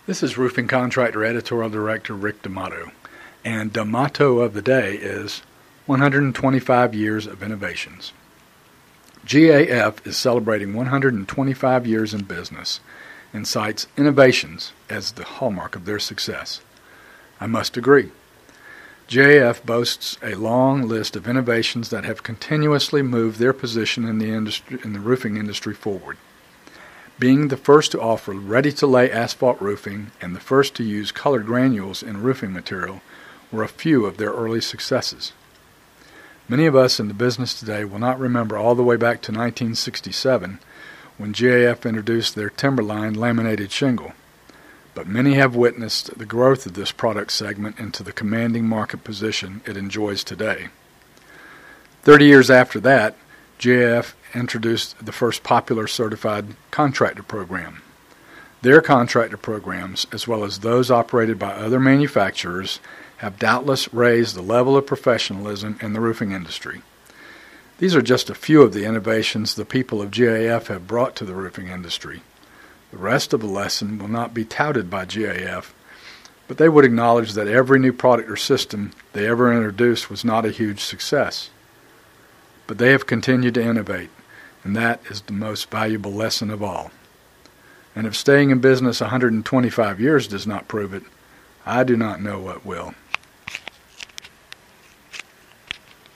This is Roofing Contractor Editorial Director Rick D'Amato, and the motto of the day is 125 Years of Innovations. GAF is celebrating 125 years in business and cites innovations as the hallmark of their success. I must agree. GAF boasts a long list of innovations that have continuously moved their position in the roofing industry forward. Being the first to offer ready-to-lay asphalt roofing and the first to use colored granules in roofing material were a few of their early successes. Many of us in the business today will not remember all the way back to 1967 when GAF introduced their Timberline laminated shingle, but many have witnessed the growth of this product segment into the commanding market position it enjoys today. 30 years after that, GAF introduced the first popular certified contractor program. Their contractor programs, as well as those operated by other manufacturers, have doubtless raised the level of professionalism in the roofing industry. These are just a few of the innovations the people of GAF have brought to the roofing industry. The rest of the lesson will not be touted by GAF, but they would acknowledge that every new product or system they ever introduced was not a huge success. But they have continued to innovate, and that is the most valuable lesson of all. And if staying in business 125 years does not prove it, I do not know what will.